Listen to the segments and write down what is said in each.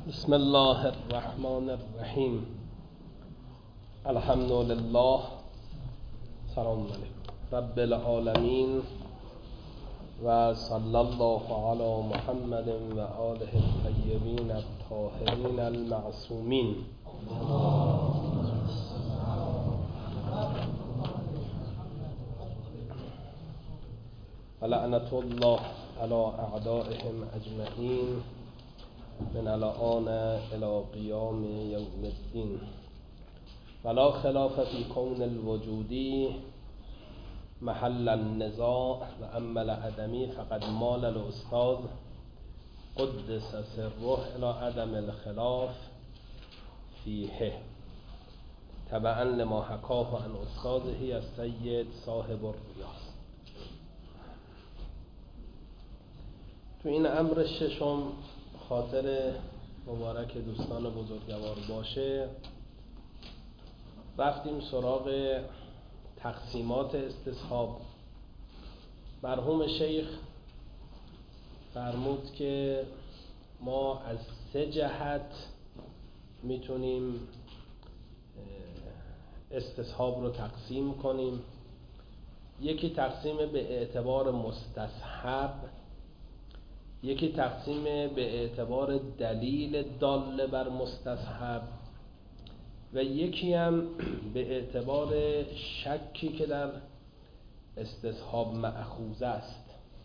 بسم الله الرحمن الرحیم. الحمد لله. سلام علیکم رب العالمین و صلی الله علی محمد و آله الطیبین الطاهرین المعصومین. و لعنت الله علی اعدائهم اجمعین من الآن الى قیام یوم الدین. ولا خلاف فی کون الوجودی محل النزاع و اما العدمی فقد مال الاستاذ قدس سره الى عدم الخلاف فیه تبعا لما حکاه عن استاذه السید صاحب الریاض. تو این امر ششم خاطر مبارک دوستان بزرگوار باشه رفتیم سراغ تقسیمات استصحاب. مرحوم شیخ فرمود که ما از 3 جهت میتونیم استصحاب رو تقسیم کنیم. یکی تقسیم به اعتبار مستصحب، یکی تقسیم به اعتبار دلیل دال بر مستصحب و یکی هم به اعتبار شکی که در استصحاب مأخوذ است.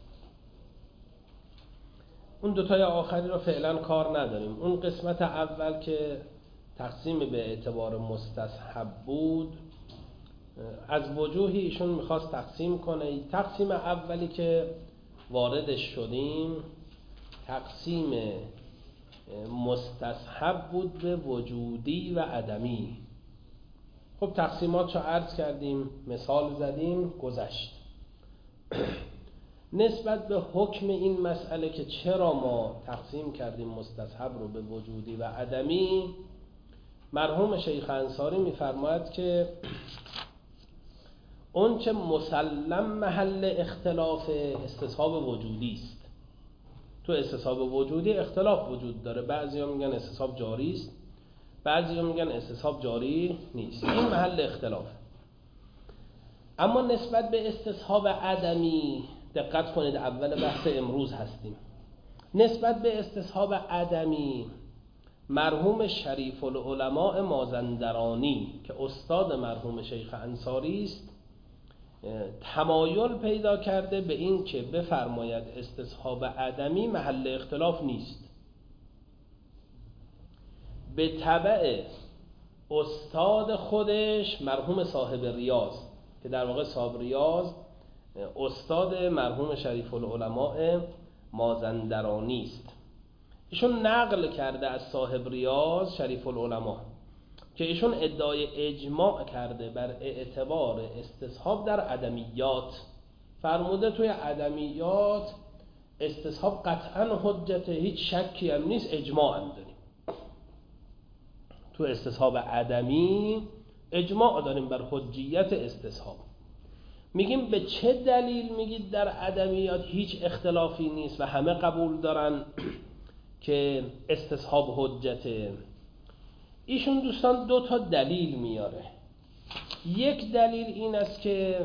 اون دوتای آخری رو فعلا کار نداریم. اون قسمت اول که تقسیم به اعتبار مستصحب بود از وجوهی ایشون میخواست تقسیم کنه. تقسیم اولی که واردش شدیم تقسیم مستصحب بود به وجودی و عدمی. خب تقسیمات رو عرض کردیم، مثال زدیم، گذشت. نسبت به حکم این مسئله که چرا ما تقسیم کردیم مستصحب رو به وجودی و عدمی، مرحوم شیخ انصاری میفرماید که اون چه مسلم محل اختلاف استصحاب وجودی است. تو استصحاب وجودی اختلاف وجود داره. بعضیا میگن استصحاب جاری است، بعضیا میگن استصحاب جاری نیست. این محل اختلاف. اما نسبت به استصحاب عدمی دقت کنید، اول بحث امروز هستیم. نسبت به استصحاب عدمی مرحوم شریف العلماء مازندرانی که استاد مرحوم شیخ انصاری است تمایل پیدا کرده به این که بفرماید استصحاب عدمی محل اختلاف نیست. به تبع استاد خودش مرحوم صاحب ریاض که در واقع صاحب ریاض استاد مرحوم شریف العلماء مازندرانی است. ایشون نقل کرده از صاحب ریاض شریف العلماء که ایشون ادعای اجماع کرده بر اعتبار استصحاب در عدمیات. فرموده توی عدمیات استصحاب قطعا حجت، هیچ شکی هم نیست، اجماع هم داریم. تو استصحاب عدمی اجماع داریم بر حجیت استصحاب. میگیم به چه دلیل میگید در عدمیات هیچ اختلافی نیست و همه قبول دارن که استصحاب حجته؟ ایشون دوستان 2 دلیل میاره. یک دلیل این است که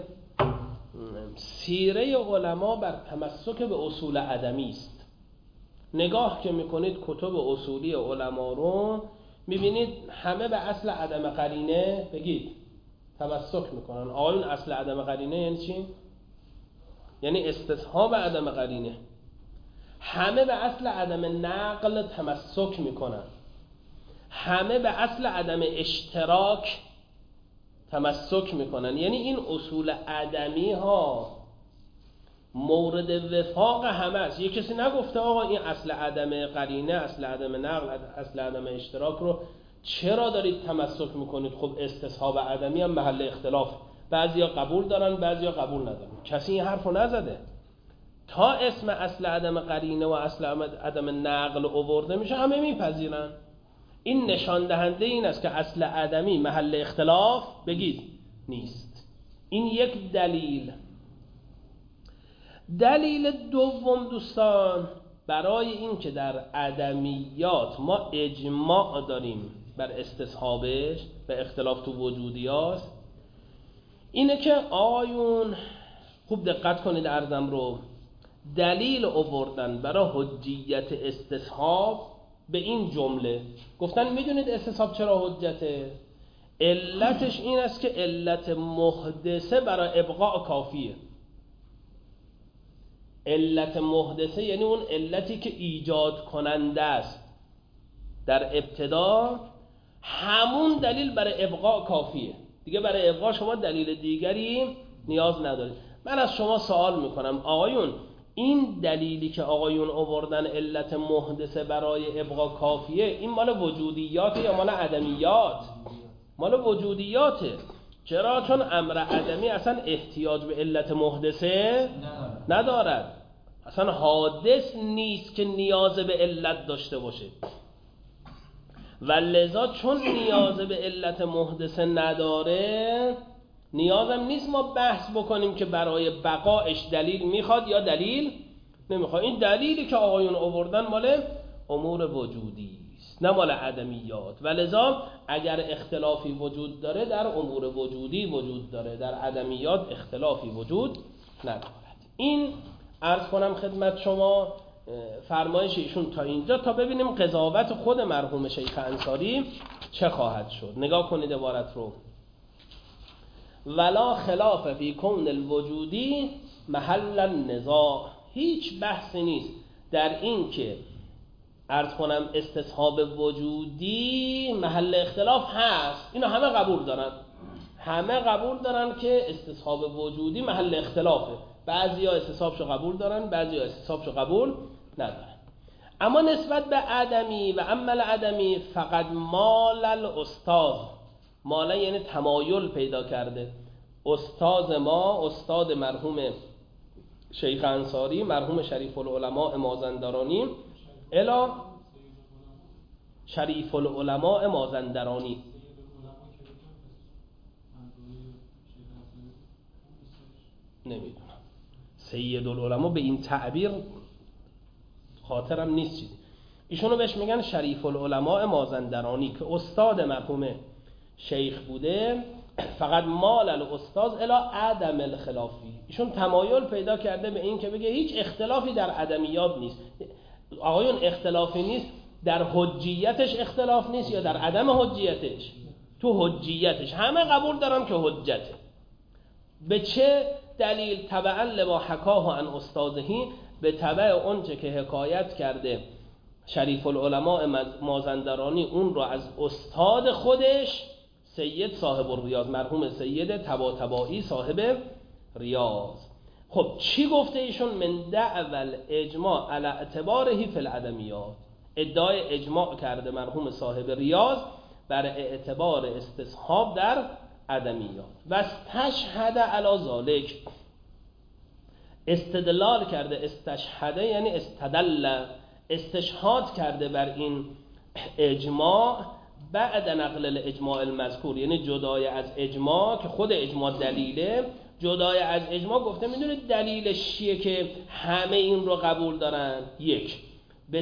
سیره علما بر تمسک به اصول عدمی است. نگاه که میکنید کتب اصولی علما رو میبینید همه به اصل عدم قرینه بگید تمسک میکنن. آقایون اصل عدم قرینه یعنی چی؟ یعنی استصحاب عدم قرینه. همه به اصل عدم نقل تمسک میکنن. همه به اصل عدم اشتراک تمسک میکنن. یعنی این اصول عدمی ها مورد وفاق همه است. یک کسی نگفته آقا این اصل عدم قرینه، اصل عدم نقل، اصل عدم اشتراک رو چرا دارید تمسک میکنید؟ خب استصحاب عدمی هم محل اختلاف. بعضیا قبول دارن، بعضیا قبول ندارن. کسی این حرفو نزده. تا اسم اصل عدم قرینه و اصل عدم نقل آورده میشه همه میپذیرن. این نشان دهنده این است که اصل عدمی محل اختلاف بگید نیست. این یک دلیل. دلیل دوم دوستان برای این که در عدمیات ما اجماع داریم بر استصحابش به اختلاف تو وجودیاست، اینه که آقایون خوب دقت کنید عرضم رو، دلیل آوردن برای حجیت استصحاب به این جمله گفتن میدونید استصحاب چرا حجته؟ علتش این است که علت محدثه برای ابقاء کافیه. علت محدثه یعنی اون علتی که ایجاد کننده است در ابتدا، همون دلیل برای ابقاء کافیه دیگه. برای ابقاء شما دلیل دیگری نیاز ندارید. من از شما سوال میکنم آقایون، این دلیلی که آقایون آوردن علت محدثه برای ابقاء کافیه، این مال وجودیاته یا مال عدمیات؟ مال وجودیاته. چرا؟ چون امر عدمی اصلا احتیاج به علت محدثه ندارد، اصلا حادث نیست که نیاز به علت داشته باشه و لذا چون نیاز به علت محدثه نداره، نیازم نیست ما بحث بکنیم که برای بقایش دلیل میخواد یا دلیل نمیخواد. این دلیلی که آقایون آوردن مال امور وجودی است نه مال عدمیات، و لذا اگر اختلافی وجود داره در امور وجودی وجود داره، در عدمیات اختلافی وجود ندارد. این عرض کنم خدمت شما فرمایش ایشون تا اینجا، تا ببینیم قضاوت خود مرحوم شیخ انصاری چه خواهد شد. نگاه کنید عبارت رو: ولا خلاف فی کون الوجودی محل النزاع. هیچ بحثی نیست در این که عرض کنم استصحاب وجودی محل اختلاف هست. اینو همه قبول دارن، همه قبول دارن که استصحاب وجودی محل اختلافه. بعضیا استصحابشو قبول دارن، بعضیا استصحابشو قبول ندارن. اما نسبت به عدمی و عمل عدمی فقط مال الاستاذ، مال یعنی تمایل پیدا کرده. استاد ما، استاد مرحوم شیخ انصاری، مرحوم شریف العلماء مازندرانی، الا شریف العلماء مازندرانی، نمیدونم سید العلماء به این تعبیر خاطرم نیست چیزی. ایشونو بهش میگن شریف العلماء مازندرانی که استاد مرحوم شیخ بوده. فقط مال الاستاذ الی عدم الخلافی، ایشون تمایل پیدا کرده به این که بگه هیچ اختلافی در عدمیات نیست. آقایون اختلافی نیست در حجیتش، اختلاف نیست یا در عدم حجیتش؟ تو حجیتش همه قبول دارن که حجته. به چه دلیل؟ تبعا لما حکاه عن استاذهی، به تبع اونچه که حکایت کرده شریف العلماء مازندرانی اون رو از استاد خودش سید صاحب الریاض، مرحوم سید طباطبایی صاحب ریاض. خب چی گفته ایشون؟ من دعوى اجماع علی اعتباره فی العدمیات، ادعای اجماع کرده مرحوم صاحب ریاض بر اعتبار استصحاب در عدمیات. و استشهد علی ذلک، استدلال کرده، استشهده یعنی استدل، استشهاد کرده بر این اجماع بعد نقل الاجماع المذکور، یعنی جدای از اجماع که خود اجماع دلیله، جدای از اجماع گفته میدونید دلیلش چیه که همه این رو قبول دارن؟ یک، به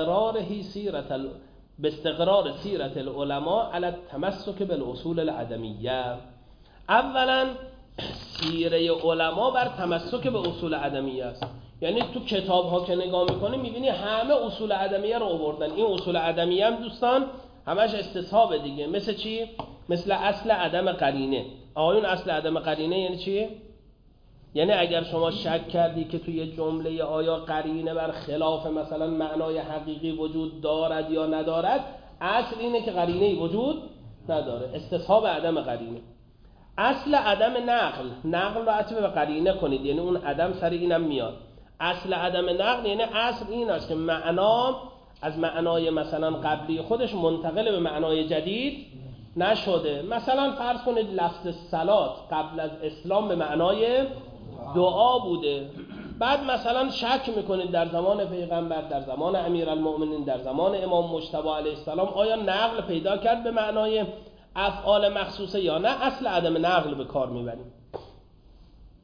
استقرار سیرت العلماء علی التمسک بالاصول العدمیه. اولا سیره علما بر تمسک به اصول عدمیه است، یعنی تو کتاب ها که نگاه میکنی میبینی همه اصول عدمیه رو آوردن. این اصول عدمیه هم دوستان همش استصحاب دیگه. مثل چی؟ مثل اصل عدم قرینه. آقایون اصل عدم قرینه یعنی چی؟ یعنی اگر شما شک کردی که توی جمله آیا قرینه بر خلاف مثلا معنای حقیقی وجود دارد یا ندارد، اصل اینه که قرینه‌ای وجود نداره، استصحاب عدم قرینه. اصل عدم نقل رو عطف به قرینه کنید، یعنی اون عدم سر اینم میاد. اصل عدم نقل یعنی اصل این است که معنا از معنای مثلا قبلی خودش منتقل به معنای جدید نشده. مثلا فرض کنید لفظ صلات قبل از اسلام به معنای دعا بوده، بعد مثلا شک میکنید در زمان پیغمبر، در زمان امیرالمؤمنین، در زمان امام مجتبی علیه السلام آیا نقل پیدا کرد به معنای افعال مخصوصه یا نه، اصل عدم نقل به کار میبریم.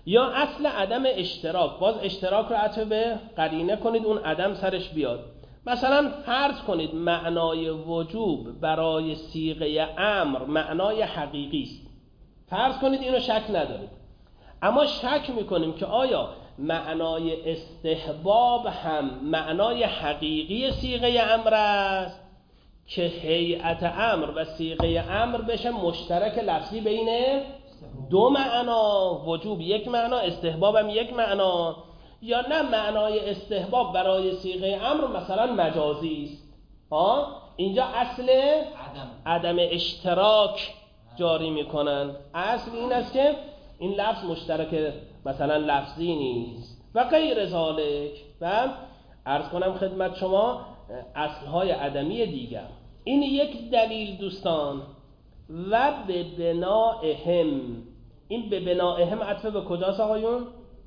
یا اصل عدم اشتراک، باز اشتراک رو عطف به قرینه کنید اون عدم سرش بیاد. مثلا فرض کنید معنای وجوب برای صیغه امر معنای حقیقی است، فرض کنید اینو شک ندارید، اما شک میکنیم که آیا معنای استحباب هم معنای حقیقی صیغه امر است که هیئت امر و صیغه امر بشه مشترک لفظی بین دو معنا، وجوب یک معنا استحباب هم یک معنا، یا نه معنای استحباب برای صیغه امر مثلا مجازی است. اینجا اصل عدم اشتراک جاری میکنن، اصل این است که این لفظ مشترک مثلا لفظی نیست و غیر ذالک. و عرض کنم خدمت شما اصلهای عدمی دیگر. این یک دلیل دوستان. و به بنائهم، این به بنائهم عطف به کجاست آقایون؟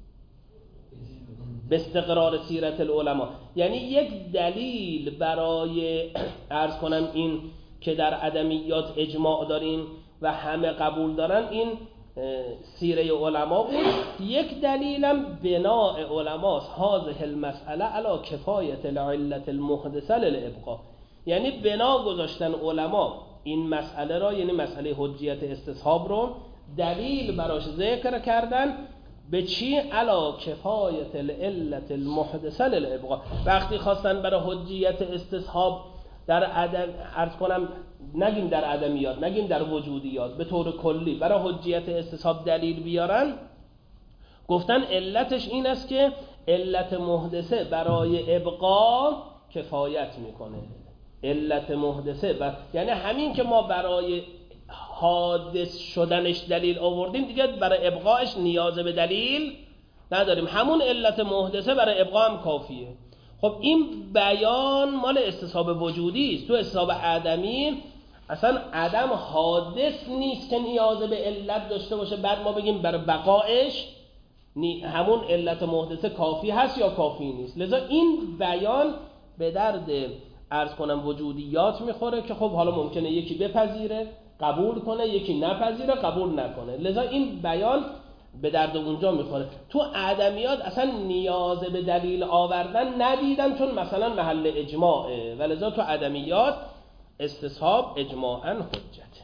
به استقرار سیرت العلماء. یعنی یک دلیل برای عرض کنم این که در ادمیات اجماع داریم و همه قبول دارن این سیره علما بود. یک دلیلم بناء علماست هذه المسئله علی کفایت العلت المحدثه للابقاء، یعنی بنا گذاشتن علما این مسئله را، یعنی مسئله حجیت استصحاب رو دلیل براش ذکر کردن. به چی؟ علی کفایت العلت المحدثه للابقاء. وقتی خواستن برای حجیت استصحاب در عرض کنم نگیم در عدمیات، نگیم در وجودیات، به طور کلی برای حجیت استصحاب دلیل بیارن، گفتن علتش این است که علت محدثه برای ابقا کفایت میکنه. علت محدثه یعنی همین که ما برای حادث شدنش دلیل آوردیم دیگه برای ابقاش نیاز به دلیل نداریم، همون علت محدثه برای ابقا هم کافیه. خب این بیان مال استصحاب وجودی است. تو استصحاب عدمی اصلا عدم حادث نیست که نیاز به علت داشته باشه بعد ما بگیم برای بقایش همون علت محدثه کافی هست یا کافی نیست. لذا این بیان به درد عرض کنم وجودیات میخوره که خب حالا ممکنه یکی بپذیره قبول کنه، یکی نپذیره قبول نکنه. لذا این بیان به درد اونجا میخوره. تو عدمیات اصلا نیاز به دلیل آوردن ندیدن چون مثلا محل اجماعه و لذا تو عدمیات استصحاب اجماعاً حجته.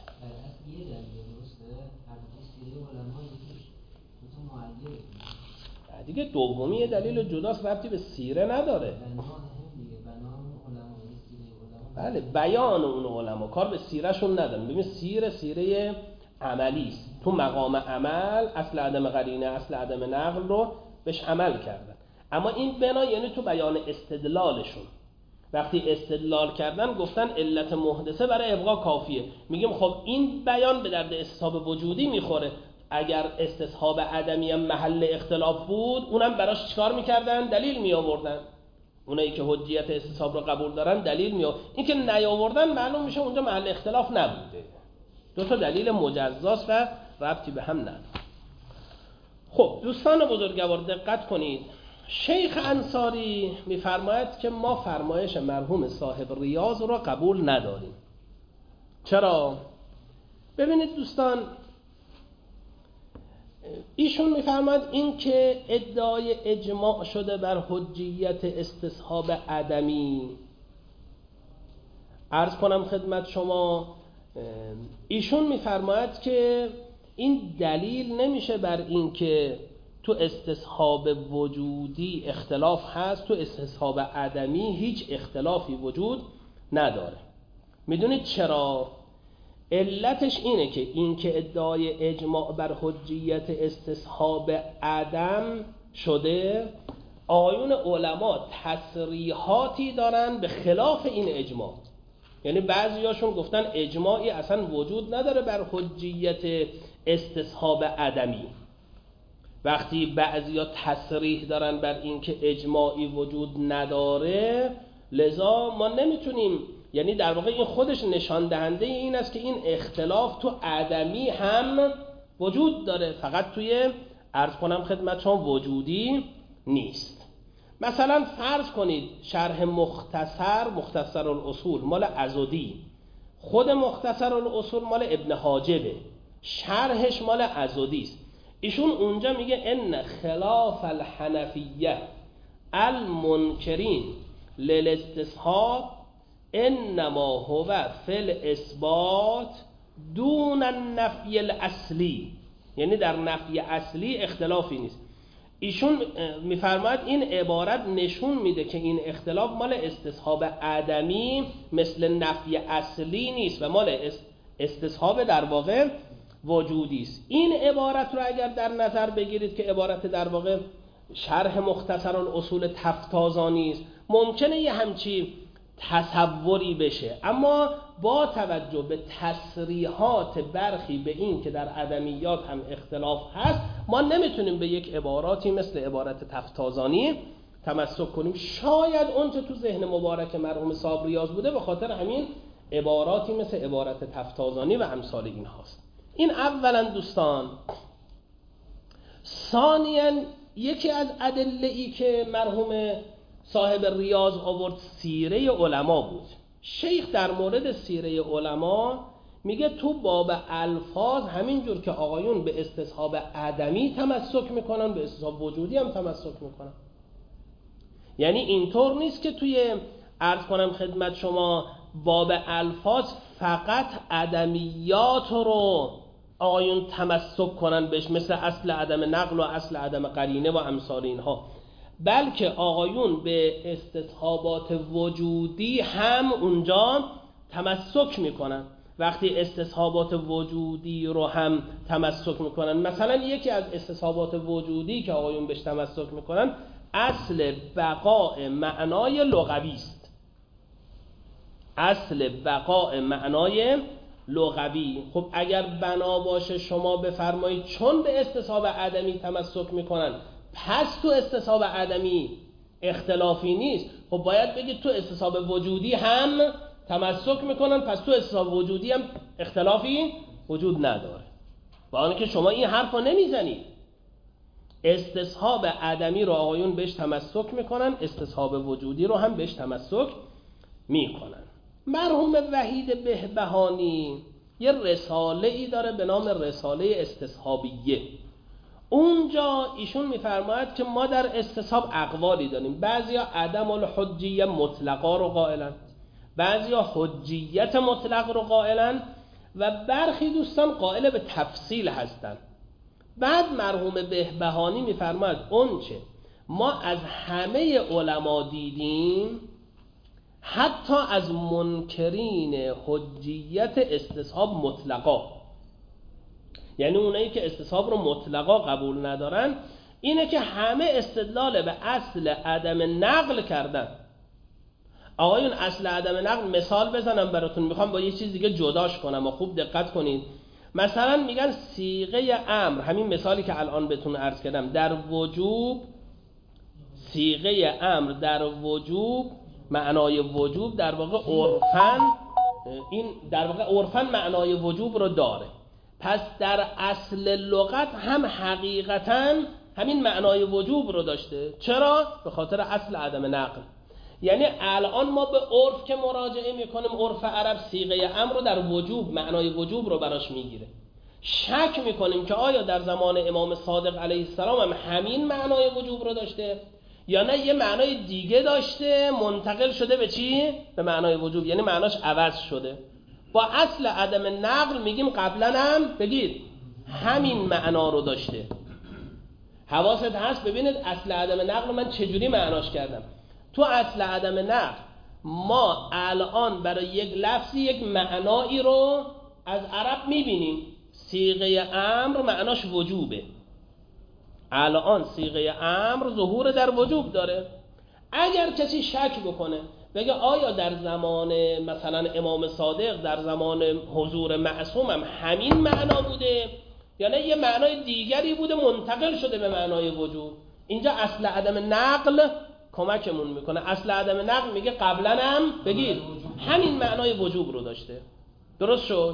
دیگه دومی دلیل جداست، ربطی به سیره نداره. بله بیان اون علما، کار به سیرهشون ندارن. ببین سیره عملی است. تو مقام عمل اصل عدم قرینه اصل عدم نقل رو بهش عمل کردن، اما این بنا یعنی تو بیان استدلالشون وقتی استدلال کردن گفتن علت محدثه برای ابقا کافیه. میگیم خب این بیان به درد استصحاب وجودی میخوره. اگر استصحاب عدمی هم محل اختلاف بود اونم براش چیکار میکردن؟ دلیل میآوردن. اونایی که حجیت استصحاب رو قبول دارن دلیل میآوردن. این که نیاوردن معلوم میشه اونجا محل اختلاف نبوده. دو تا دلیل مجزاست و ربطی به هم نداره. خب دوستان بزرگوار دقت کنید. شیخ انصاری میفرماید که ما فرمایش مرحوم صاحب ریاض رو قبول نداریم. چرا؟ ببینید دوستان، ایشون میفرماید این که ادعای اجماع شده بر حجیت استصحاب عدمی، عرض کنم خدمت شما، ایشون میفرماید که این دلیل نمیشه بر این که تو استصحاب وجودی اختلاف هست، تو استصحاب عدمی هیچ اختلافی وجود نداره. میدونید چرا؟ علتش اینه که این که ادعای اجماع بر حجیت استصحاب عدم شده، آیون علما تصریحاتی دارن به خلاف این اجماع. یعنی بعضیاشون گفتن اجماعی اصلا وجود نداره بر حجیت استصحاب عدمی. وقتی بعضیا تصریح دارن بر این که اجماعی وجود نداره، لذا ما نمیتونیم، یعنی در واقع این خودش نشان دهنده این است که این اختلاف تو عدمی هم وجود داره، فقط توی عرض کنم خدمت شما وجودی نیست. مثلا فرض کنید شرح مختصر الاصول مال عضدی، خود مختصر الاصول مال ابن حاجبه، شرحش مال عضدی است. ایشون اونجا میگه ان خلاف الحنفیه المنکرین للاستصحاب انما هو فی الاثبات دون النفی الاصلی، یعنی در نفی اصلی اختلافی نیست. ایشون میفرماید این عبارت نشون میده که این اختلاف مال استصحاب عدمی مثل نفی اصلی نیست و مال استصحاب در واقع وجودی است. این عبارت رو اگر در نظر بگیرید که عبارت در واقع شرح مختصر الاصول تفتازانی است، ممکنه یه همچی تصوری بشه، اما با توجه به تصریحات برخی به این که در عدمیات هم اختلاف هست، ما نمیتونیم به یک عباراتی مثل عبارت تفتازانی تمسک کنیم. شاید اونچه تو ذهن مبارک مرحوم صاحب ریاض بوده به خاطر همین عباراتی مثل عبارت تفتازانی و امثال این هاست. این اولا دوستان. ثانیاً یکی از ادله‌ای که مرحوم صاحب ریاض آورد سیره علما بود. شیخ در مورد سیره علما میگه تو باب الفاظ همینجور که آقایون به استصحاب عدمی تمسک میکنن به استصحاب وجودی هم تمسک میکنن. یعنی اینطور نیست که توی عرض کنم خدمت شما باب الفاظ فقط عدمیات رو آقایون تمسک کنن بهش مثل اصل عدم نقل و اصل عدم قرینه و امثال اینها، بلکه آقایون به استصحابات وجودی هم اونجا تمسک میکنن. وقتی استصحابات وجودی رو هم تمسک میکنن، مثلا یکی از استصحابات وجودی که آقایون بهش تمسک میکنن اصل بقاء معنای لغوی است. اصل بقاء معنای لغوی. خب اگر بنا باشه شما بفرمایید چون به استصحاب عدمی تمسک میکنن پس تو استصحاب عدمی اختلافی نیست، خب باید بگید تو استصحاب وجودی هم تمسک میکنن پس تو استصحاب وجودی هم اختلافی وجود نداره. با آنکه شما این حرف رو نمیزنید. استصحاب عدمی رو آقایون بهش تمسک میکنن، استصحاب وجودی رو هم بهش تمسک میکنن. مرحوم وحید بهبهانی یه رساله ای داره به نام رساله استصحابیه. اونجا ایشون میفرماید که ما در استصحاب اقوالی داریم. بعضیا عدم الحجیه مطلقا رو قائلن، بعضیا حجیت مطلق رو قائلن و برخی دوستان قائل به تفصیل هستن. بعد مرحوم بهبهانی میفرماید اونچه ما از همه علما دیدیم، حتی از منکرین حجیت استصحاب مطلقا، یعنی اونایی که استصحاب رو مطلقا قبول ندارن، اینه که همه استدلال به اصل عدم نقل کردن. آقایون اصل عدم نقل مثال بزنم براتون، میخوام با یه چیز دیگه جداش کنم و خوب دقت کنید. مثلا میگن صیغه امر، همین مثالی که الان بهتون عرض کردم، در وجوب، صیغه امر در وجوب، معنای وجوب در واقع عرفاً، این در واقع عرفاً معنای وجوب رو داره. پس در اصل لغت هم حقیقتاً همین معنای وجوب رو داشته. چرا؟ به خاطر اصل عدم نقل. یعنی الان ما به عرف که مراجعه میکنیم، عرف عرب صیغه امر رو در وجوب، معنای وجوب رو براش میگیره. شک میکنیم که آیا در زمان امام صادق علیه السلام هم همین معنای وجوب رو داشته یا نه یه معنای دیگه داشته منتقل شده به چی؟ به معنای وجوب، یعنی معناش عوض شده. با اصل عدم نقل میگیم قبلا هم بگید همین معنا رو داشته. حواست هست؟ ببینید اصل عدم نقل من چجوری معناش کردم. تو اصل عدم نقل ما الان برای یک لفظی یک معنایی رو از عرب میبینیم. صیغه امر معناش وجوبه. الان صیغه امر ظهور در وجوب داره. اگر کسی شک بکنه بگه آیا در زمان مثلا امام صادق، در زمان حضور معصوم هم همین معنا بوده یا نه یه معنای دیگری بوده منتقل شده به معنای وجوب، اینجا اصل عدم نقل کمکمون میکنه. اصل عدم نقل میگه قبلا هم بگید همین معنای وجوب رو داشته. درست شد؟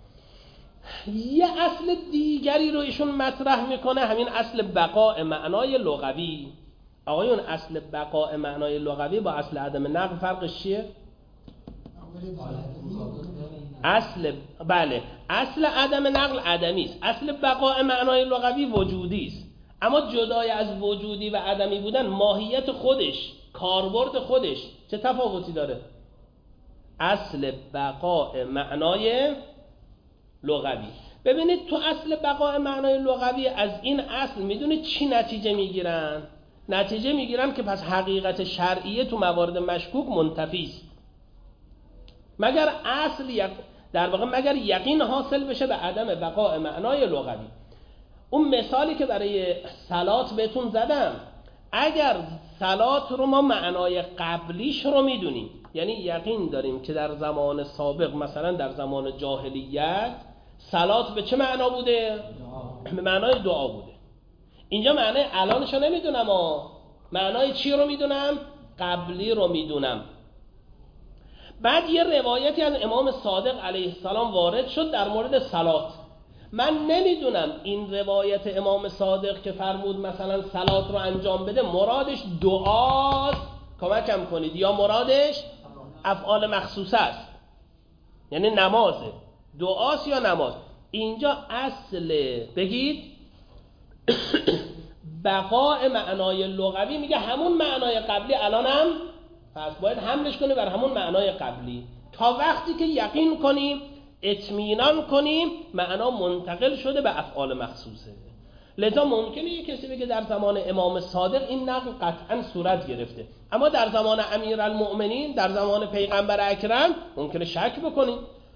یه اصل دیگری رو ایشون مطرح میکنه، همین اصل بقاء معنای لغوی. آقایون اصل بقاء معنای لغوی با اصل عدم نقل فرقش چیه؟ اصل عدم نقل عدمی است، اصل بقاء معنای لغوی وجودی است. اما جدای از وجودی و عدمی بودن ماهیت خودش، کاربرد خودش چه تفاوتی داره؟ اصل بقاء معنای لغوی. ببینید تو اصل بقاء معنای لغوی از این اصل میدونید چی نتیجه میگیرن؟ نتیجه میگیرن که پس حقیقت شرعیه تو موارد مشکوک منتفی است. مگر مگر یقین حاصل بشه به عدم بقاء معنای لغوی. اون مثالی که برای صلات بهتون زدم، اگر صلات رو ما معنای قبلیش رو میدونیم، یعنی یقین داریم که در زمان سابق مثلا در زمان جاهلیت صلات به چه معنا بوده؟ به معنای دعا بوده. اینجا معنای الانش رو نمیدونم، معنای چی رو میدونم؟ قبلی رو میدونم. بعد یه روایتی از امام صادق علیه السلام وارد شد در مورد صلات. من نمیدونم این روایت امام صادق که فرمود مثلا صلات رو انجام بده مرادش دعاست، کمکم کنید، یا مرادش افعال مخصوصه است، یعنی نمازه، دعاست یا نماز. اینجا اصل بگید بقاء معنای لغوی میگه همون معنای قبلی الانم، پس باید حملش کنی بر همون معنای قبلی تا وقتی که یقین کنیم، اطمینان کنیم معنا منتقل شده به افعال مخصوصه. لذا ممکنه یک کسی بگه در زمان امام صادق این نقل قطعا صورت گرفته، اما در زمان امیرالمؤمنین، در زمان پیغمبر اکرم ممکنه شک بکنیم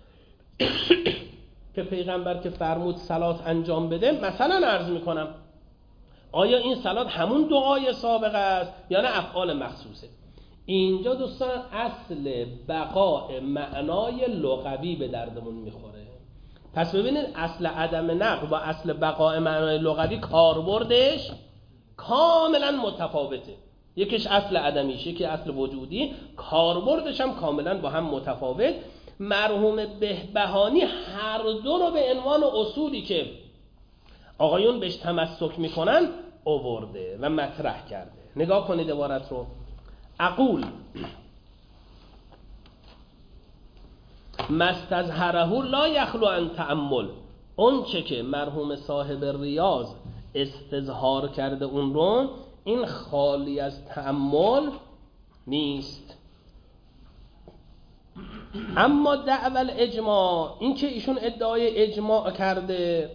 که پیغمبر که فرمود صلات انجام بده، مثلا عرض میکنم آیا این صلات همون دعای سابق است یا نه افعال مخصوصه. اینجا دوستان اصل بقاء معنای لغوی به دردمون میخوره. پس ببینید اصل عدم نقل با اصل بقاء معنای لغوی کاربردش کاملا متفاوته. یکیش اصل عدمیش، یکی اصل وجودی، کاربردش هم کاملا با هم متفاوت. مرحوم بهبهانی هر دو رو به عنوان اصولی که آقایون بهش تمسک میکنن آورده و مطرح کرده. نگاه کنید عبارت رو. اقول مستظهره لا یخلو عن تأمل، اون چه که مرحوم صاحب ریاض استظهار کرده اون رو، این خالی از تأمل نیست. اما دعوی الاجماع، این که ایشون ادعای اجماع کرده،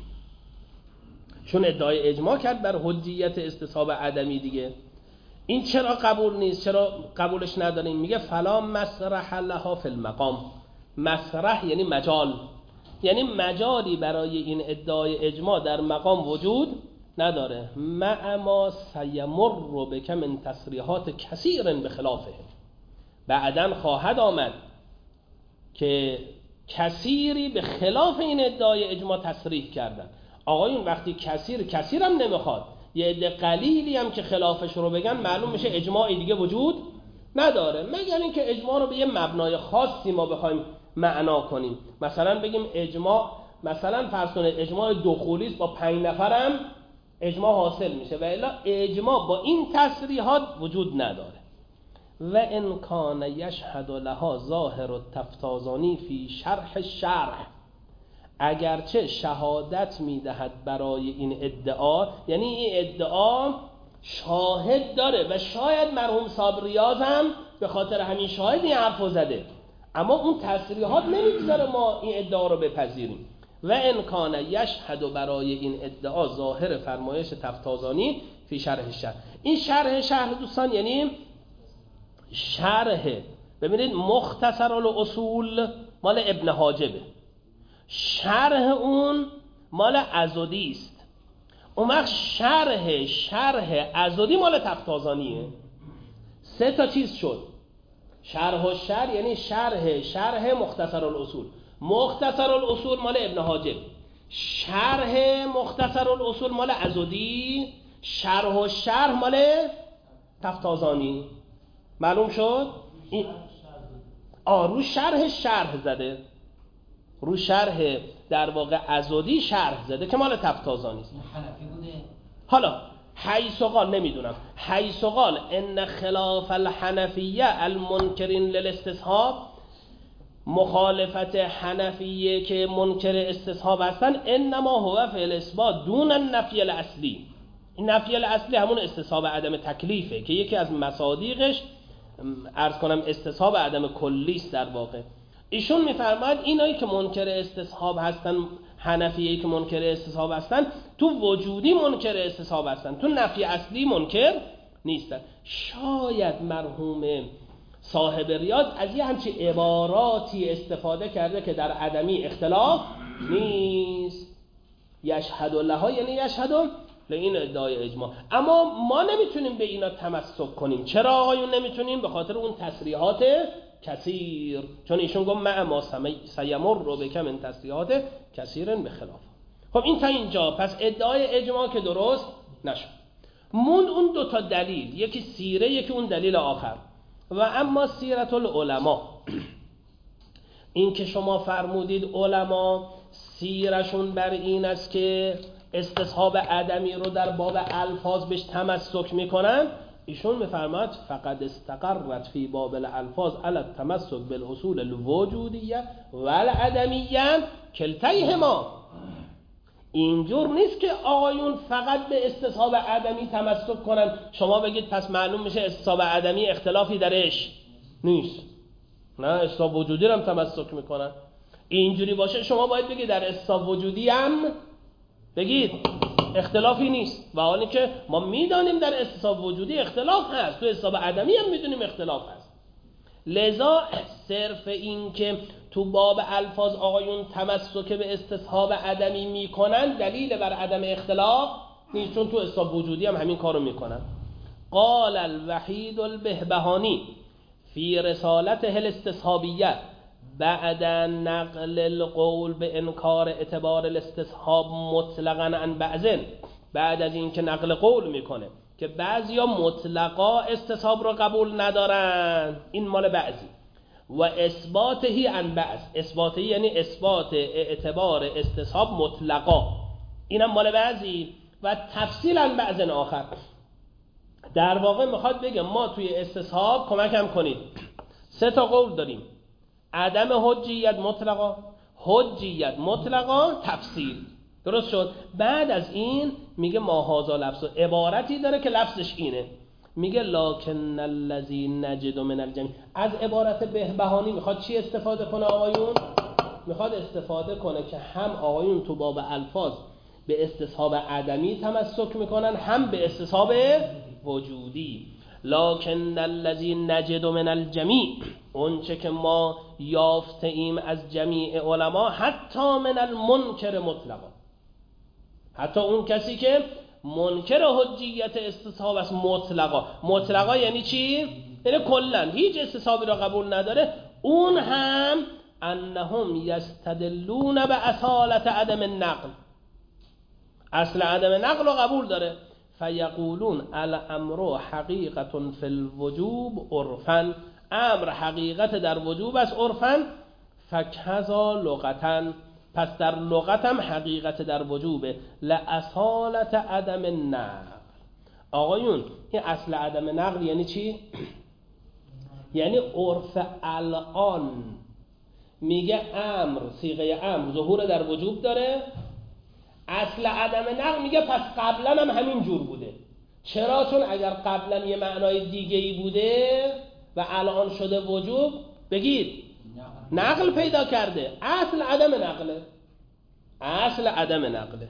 چون ادعای اجماع کرد بر حجیت استصحاب عدمی دیگه، این چرا قبول نیست؟ چرا قبولش نداریم؟ میگه فلا مسرح لها فی المقام. مسرح یعنی مجال، یعنی مجالی برای این ادعای اجماع در مقام وجود نداره. مع ما سیمر بک من تصریحات کثیر بخلافه، بعدن خواهد آمد که کثیری به خلاف این ادعای اجماع تصریح کردن. آقایون وقتی کثیر هم نمیخواد، یه عده قلیلی هم که خلافش رو بگن، معلوم میشه اجماعی دیگه وجود نداره، مگر اینکه اجماع رو به یه مبنای خاصی ما بخوایم معنا کنیم. مثلا بگیم اجماع، مثلا فرض کنید اجماع دخولی است، با 5 نفرم اجماع حاصل میشه، و الا اجماع با این تصریحات وجود نداره. و ان کان یشهد لها ظاهر التفتازانی فی شرح، اگرچه شهادت میدهد برای این ادعا، یعنی این ادعا شاهد داره و شاید مرحوم صاحب ریاض هم به خاطر همین شاهد این حرفو زده، اما اون تصریحات نمیگذاره ما این ادعا رو بپذیریم. و ان کان یشهد برای این ادعا ظاهر فرمایش تفتازانی فی شرح. این شرح دوستان یعنی شرح، ببینید مختصر الاصول مال ابن حاجبه، شرح اون مال عضدی است. اون وقت شرح عضدی مال تفتازانیه. 3 تا چیز شد. شرح و شرح یعنی شرح مختصر الاصول. مختصر الاصول مال ابن حاجب، شرح مختصر الاصول مال عضدی، شرح و شرح مال تفتازانی. معلوم شد؟ رو شرح زده، رو شرح در واقع عضدی شرح زده که مال تفتازانی است. حالا حیث قال، نمیدونم، حیث قال ان خلاف الحنفیه المنکرین للاستصحاب، مخالفت حنفیه که منکر استصحاب هستن انما هو فی الاثبات دون النفی الاصلی. این نفی الاصلی همون استصحاب عدم تکلیفه که یکی از مصادیقش عرض کنم استصحاب عدم کلی است. در واقع ایشون میفرماید اینایی که منکر استصحاب هستن، حنفیه‌ای که منکر استصحاب هستن، تو وجودی منکر استصحاب هستن، تو نفی اصلی منکر نیستن. شاید مرحوم صاحب ریاض از یه همچین عباراتی استفاده کرده که در عدمی اختلاف نیست. یشهد لها یعنی یشهد این ادعای اجماع، اما ما نمیتونیم به اینا تمسک کنیم. چرا آقایون نمیتونیم؟ به خاطر اون تصریحات کثیر، چون ایشون گفت مع ما سیمر رو بکم این تصریحات کثیرن به خلاف. خب این تا اینجا، پس ادعای اجماع که درست نشد. مون اون دو تا دلیل، یکی سیره یکی اون دلیل آخر. و اما سیرت العلماء، این که شما فرمودید علما سیرشون بر این است که استصحاب عدمی رو در باب الفاظ بهش تمسک میکنن، ایشون میفرماید فقد استقرت فی باب الالفاظ علی التمسک بالاصول الوجودیه والعدمیه کلتیهما. اینجور نیست که آقایون فقط به استصحاب عدمی تمسک کنن، شما بگید پس معلوم میشه استصحاب عدمی اختلافی درش نیست. نه، استصحاب وجودی رو هم تمسک میکنن. اینجوری باشه شما باید بگید در استصحاب وجودی هم بگید اختلافی نیست، و حالی که ما میدانیم در استصحاب وجودی اختلاف هست، تو استصحاب عدمی هم میدونیم اختلاف هست. لذا صرف این که تو باب الفاظ آقایون تمسک به استصحاب عدمی میکنن دلیل بر عدم اختلاف نیست، چون تو استصحاب وجودی هم همین کارو میکنن. قال الوحید البهبهانی فی رسالته الاستصحابیه بعد نقل القول به انکار اعتبار الاستصحاب مطلقاً عن بعضن، بعد از این که نقل قول میکنه که بعضیا مطلقا استصحاب رو قبول ندارن، این مال بعضی، و اثباتهی عن بعض، اثباتهی یعنی اثبات اعتبار استصحاب مطلقا، اینم مال بعضی، و تفصیل عن بعضن آخر. در واقع میخواد بگه ما توی استصحاب کمکم کنید، 3 تا قول داریم: عدم حجیت مطلقا، حجیت مطلقا، تفصیل. درست شد؟ بعد از این میگه ما هذا لفظ، عبارتی داره که لفظش اینه، میگه لکن الذی نجد من الجمیع. از عبارت بهبهانی میخواد چی استفاده کنه آقایون؟ میخواد استفاده کنه که هم آقایون تو باب الفاظ به استصحاب عدمی تمسک میکنن، هم به استصحاب وجودی. لکن الذی نجد من الجمیع، اون چه که ما یافته ایم از جمیع علما، حتی من المنکر مطلقا، حتی اون کسی که منکر حجیت استصحاب است مطلقا. مطلقا یعنی چی؟ یعنی کلا هیچ استصحابی را قبول نداره، اون هم انهم یستدلون به اصالت عدم النقل، اصل عدم نقل رو قبول داره. فیقولون الامر حقیقت فی الوجوب عرفا، امر حقیقت در وجوب است عرفا، فکذا لغتا، پس در لغت هم حقیقت در وجوبه، لاصالت عدم النقل. آقایون این اصل عدم نقل یعنی چی؟ یعنی عرف الان میگه امر، صیغه امر ظهور در وجوب داره، اصل عدم نقل میگه پس قبلا هم همین جور بوده. چرا؟ چون اگر قبلا یه معنای دیگه‌ای بوده و الان شده وجوب، بگید نقل پیدا کرده. اصل عدم نقله، اصل عدم نقله.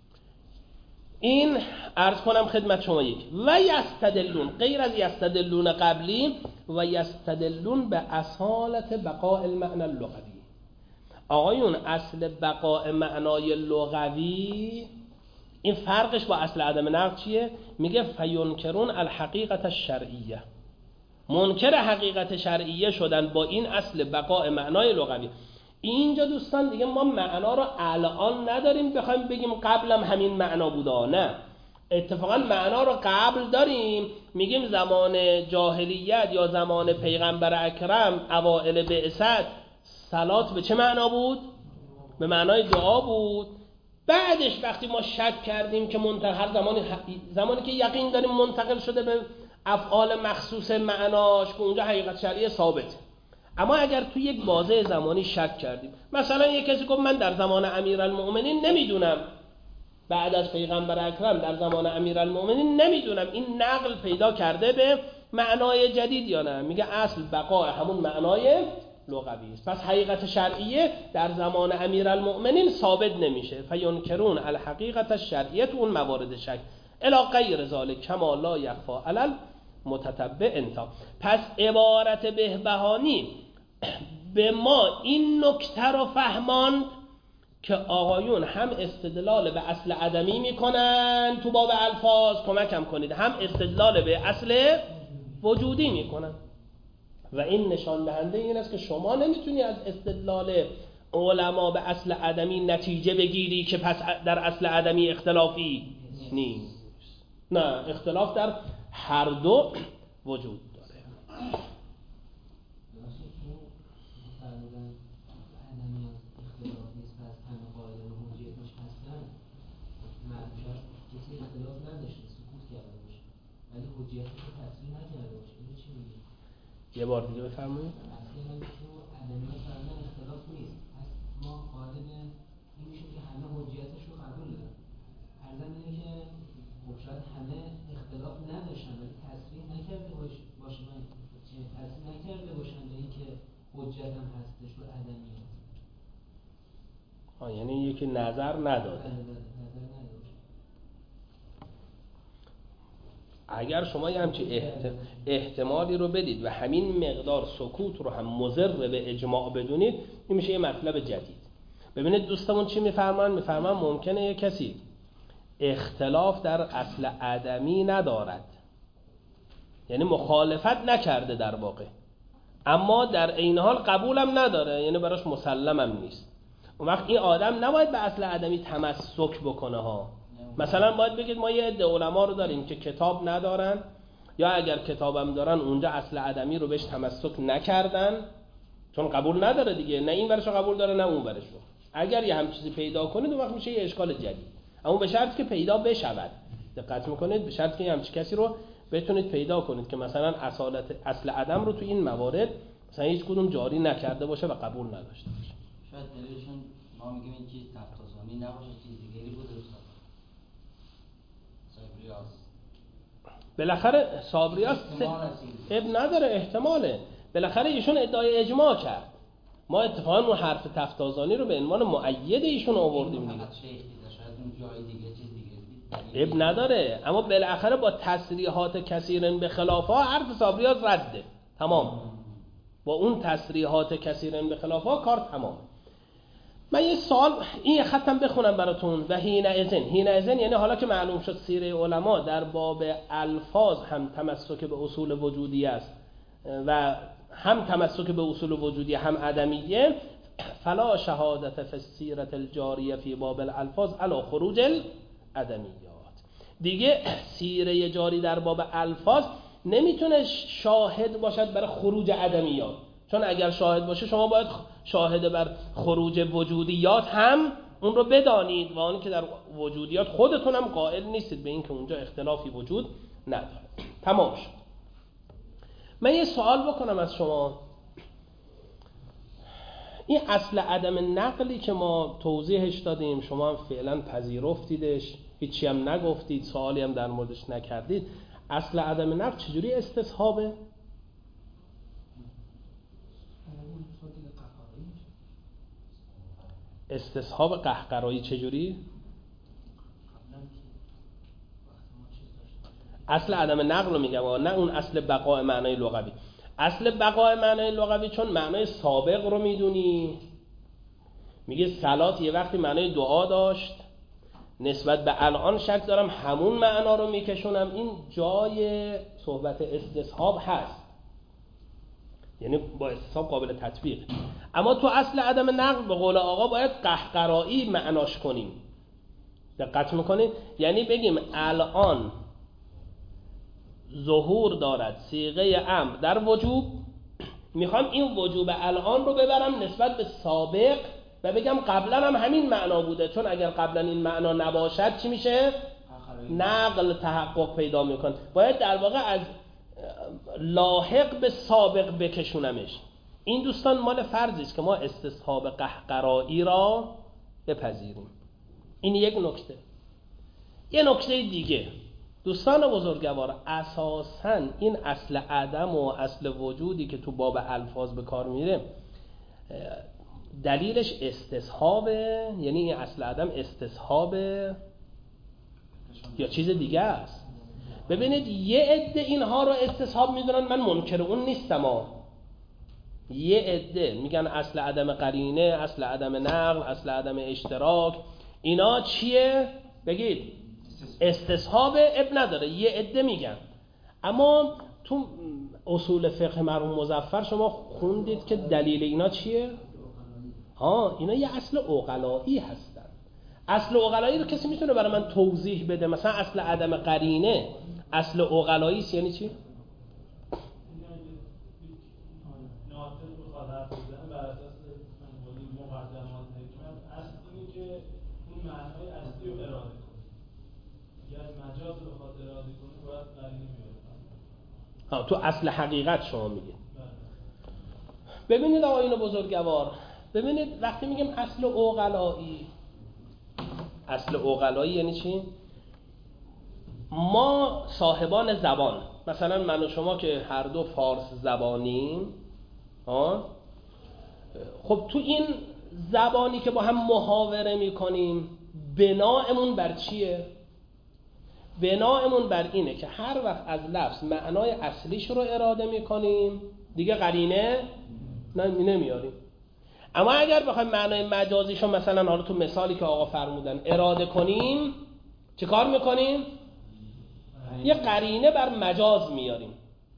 این عرض کنم خدمت شما یک و یستدلون، غیر از یستدلون قبلی، و یستدلون به اصالت بقاء المعنی اللغوی. آقایون اصل بقاء معنای لغوی، این فرقش با اصل عدم نقل چیه؟ میگه فینکرون الحقیقت الشرعیه، منکر حقیقت شرعیه شدن با این اصل بقاء معنای لغوی. اینجا دوستان دیگه ما معنا رو الان نداریم بخوایم بگیم قبلم همین معنا بوده، نه، اتفاقا معنا رو قبل داریم، میگیم زمان جاهلیت یا زمان پیغمبر اکرم اوائل بعثت صلات به چه معنا بود؟ به معنای دعا بود. بعدش وقتی ما شک کردیم که هر زمانی که یقین داریم منتقل شده به افعال مخصوص معناش که اونجا حقیقت شرعی ثابته، اما اگر تو یک بازه زمانی شک کردیم، مثلا یک کسی گفت من در زمان امیرالمؤمنین نمیدونم، بعد از پیغمبر اکرم در زمان امیرالمؤمنین نمیدونم این نقل پیدا کرده به معنای جدید یا نه، میگه اصل بقای همون معنای لغوی است، پس حقیقت شرعیه در زمان امیرالمؤمنین ثابت نمیشه. فینکرون الحقیقت الشرعیه، تو اون موارد شک الی غیر ذلک کما لا یخفی علی المتتبع انتا. پس عبارت بهبهانی به ما این نکته رو فهماند که آقایون هم استدلال به اصل عدمی میکنن تو باب الفاظ، کمکم کنید، هم استدلال به اصل وجودی میکنن و این نشان دهنده این است که شما نمیتونی از استدلال علما به اصل عدمی نتیجه بگیری که پس در اصل عدمی اختلافی نیست. نه، اختلاف در هر دو وجود داره. یه بار دیگه بفرمایید. اختلاف نیست. پس ما قاعده این میشه که همه حجیتش رو قبول دارن. ارزم اینه که خب شاید همه اختلاف نداشتن ولی تصریح نکرده باشه من تصریح نکرده باشن به این که حجت هم هستش و عدمیه. یعنی یکی نظر نداده. اگر شما یه همچین احتمالی رو بدید و همین مقدار سکوت رو هم مضر به اجماع بدونید، این میشه یه مطلب جدید. ببینید دوستمون چی میفرمان ممکنه یه کسی اختلاف در اصل عدمی ندارد، یعنی مخالفت نکرده در واقع، اما در عین حال قبولم نداره، یعنی براش مسلمم نیست. اون وقت این آدم نباید به اصل عدمی تمسک بکنه ها. مثلا باید بگید ما یه عده علما رو داریم که کتاب ندارن، یا اگر کتابم دارن اونجا اصل عدمی رو بهش تمسک نکردن چون قبول نداره دیگه، نه این ورشو قبول داره نه اون ورشو. اگر یه هم چیزی پیدا کنید اون وقت میشه یه اشکال جدید، اما به شرط که پیدا بشود. دقت میکنید، به شرط که یه همچین کسی رو بتونید پیدا کنید که مثلا اصل عدم رو تو این موارد مثلا هیچ کدوم جاری نکرده باشه و قبول نداشته باشه. شاید دلیلشون ما میگیم این چیز تفتازانی نباشه، چیز دیگری بوده. بالاخره صابریاس اب نداره، احتماله. بالاخره ایشون ادعای اجماع کرد، ما اتفاقا اون حرف تفتازانی رو به عنوان مؤید ایشون آوردیم دیگه. اب نداره، اما بالاخره با تصریحات کثیرن به خلافها حرف صابریاس رده، تمام. با اون تصریحات کثیرن به خلافها کار تمام. من یه سوال این خطم بخونم براتون. و حینئذ یعنی حالا که معلوم شد سیره علما در باب الفاظ هم تمسک به اصول وجودی است و هم تمسک به اصول وجودی هم عدمیه، فلا شهادت فی السیره الجاریه فی باب الالفاظ علی خروج العدمیات. دیگه سیره جاری در باب الفاظ نمیتونه شاهد باشد برای خروج عدمیات، چون اگر شاهد باشه شما باید شاهد بر خروج وجودیات هم اون رو بدانید و اون که در وجودیات خودتون هم قائل نیستید به این که اونجا اختلافی وجود نداره. تمام شد. من یه سوال بکنم از شما. این اصل عدم نقلی که ما توضیحش دادیم، شما هم فعلا پذیرفتیدش، هیچی هم نگفتید، سوالی هم در موردش نکردید. اصل عدم نقل چجوری استصحابه؟ استصحاب قهقرایی چجوری؟ اصل عدم نقل رو میگم، نه اون اصل بقای معنای لغوی. اصل بقای معنای لغوی چون معنای سابق رو میدونی، میگه صلات یه وقتی معنای دعا داشت، نسبت به الان شک دارم همون معنا رو میکشونم، این جای صحبت استصحاب هست، یعنی با استصحاب قابل تطبیق. اما تو اصل عدم نقل به قول آقا باید قهقرایی معناش کنیم. دقت میکنید؟ یعنی بگیم الان ظهور دارد صیغه امر در وجوب، میخوام این وجوب الان رو ببرم نسبت به سابق و بگم قبلا هم همین معنا بوده، چون اگر قبلا این معنا نباشد چی میشه؟ نقل تحقق پیدا میکن. باید در واقع از لاحق به سابق بکشونمش. این دوستان مال فرضی است که ما استصحاب قهقرایی را بپذیریم. این یک نکته. یه نکته دیگه دوستان بزرگوار، اساساً این اصل عدم و اصل وجودی که تو باب الفاظ به کار میره دلیلش استصحابه، یعنی این اصل عدم استصحابه یا چیز دیگه است. ببینید یه عده اینها رو استصحاب میدونن، من منکر اون نیستم یه عده میگن اصل عدم قرینه، اصل عدم نقل، اصل عدم اشتراک، اینا چیه؟ بگید استصحاب، اب نداره، یه عده میگن. اما تو اصول فقه مرحوم مظفر شما خوندید که دلیل اینا چیه؟ اینا یه اصل عقلایی هستن. اصل عقلایی رو کسی میتونه برای من توضیح بده؟ مثلا اصل عدم قرینه اصل عقلایی است، یعنی چی؟ تو اصل حقیقت شما میگید. ببینید آقایون بزرگوار، ببینید وقتی میگیم اصل عقلایی، اصل عقلایی یعنی چی؟ ما صاحبان زبان، مثلا من و شما که هر دو فارس زبانیم، خب تو این زبانی که با هم محاوره میکنیم بناءمون بر چیه؟ بناءمون بر اینه که هر وقت از لفظ معنای اصلیش رو اراده میکنیم دیگه قرینه نمیاریم. اما اگر بخوایم معنای مجازیشو مثلا حالا تو مثالی که آقا فرمودن اراده کنیم، چه کار میکنیم؟ یه قرینه بر مجاز میاریم.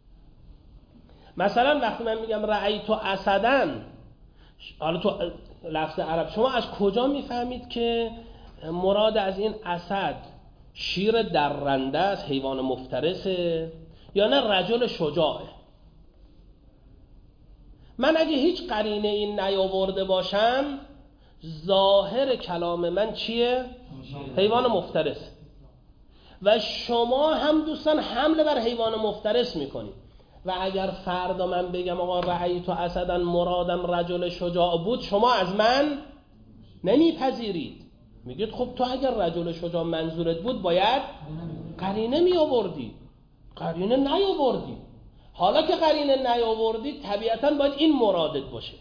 مثلا وقتی من میگم رأیت اسدن، حالا تو لفظ عرب شما از کجا میفهمید که مراد از این اسد شیر درنده است، حیوان مفترسه، یا نه رجل شجاعه؟ من اگه هیچ قرینه این نیاورده باشم ظاهر کلام من چیه؟ حیوان مفترس. و شما هم دوستان حمله بر حیوان مفترس میکنید. و اگر فردا من بگم آقا رأیت اسدن مرادم رجل شجاع بود، شما از من نمیپذیرید، میگید خب تو اگر رجل شجاع منظورت بود باید قرینه میآوردی، قرینه نیاوردی. حالا که قرینه نیاوردی طبیعتاً باید این مرادت باشه.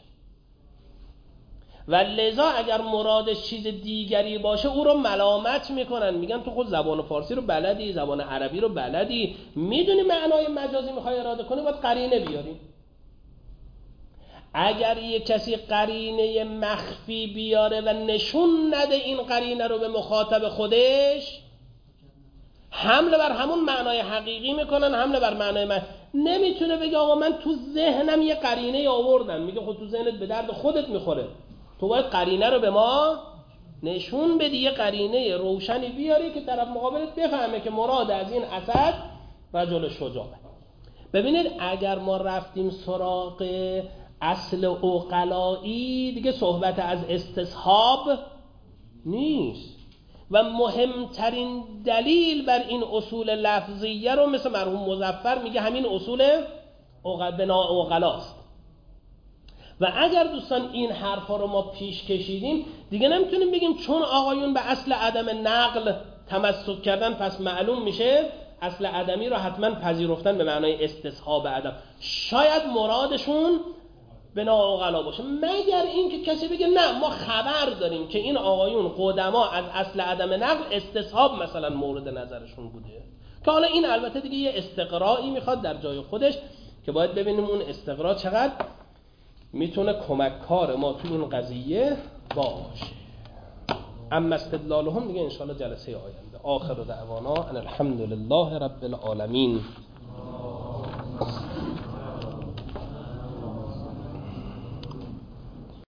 و لذا اگر مرادش چیز دیگری باشه او رو ملامت میکنن، میگن تو خود زبان فارسی رو بلدی، زبان عربی رو بلدی، میدونی معنای مجازی میخوای اراده کنی، باید قرینه بیاری. اگر یک کسی قرینه مخفی بیاره و نشون نده این قرینه رو به مخاطب خودش، حمله بر همون معنای حقیقی میکنن، حمله بر معنای نمیتونه بگه آقا من تو ذهنم یه قرینه آوردم. میگه خود تو ذهنت به درد خودت میخوره، تو باید قرینه رو به ما نشون بدی، یه قرینه روشنی بیاری که طرف مقابلت بفهمه که مراد از این اسد رجل شجاعه. ببینید اگر ما رفتیم سراغ اصل عقلایی دیگه صحبت از استصحاب نیست. و مهمترین دلیل بر این اصول لفظیه رو مثل مرحوم مظفر میگه همین اصول بنا عقلاست. و اگر دوستان این حرفا رو ما پیش کشیدیم دیگه نمیتونیم بگیم چون آقایون به اصل عدم نقل تمسک کردن پس معلوم میشه اصل عدمی رو حتما پذیرفتن به معنای استصحاب عدم. شاید مرادشون بنا عقلا باشه، مگر این که کسی بگه نه ما خبر داریم که این آقایون قدما از اصل عدم نقل استصحاب مثلا مورد نظرشون بوده. که حالا این البته دیگه یه استقرایی میخواد در جای خودش که باید ببینیم اون استقرا چقدر میتونه کمککار ما تو این قضیه باشه. اما استدلالهم دیگه انشاءالله جلسه آینده. آخر دعوانا ان الحمد لله رب العالمین.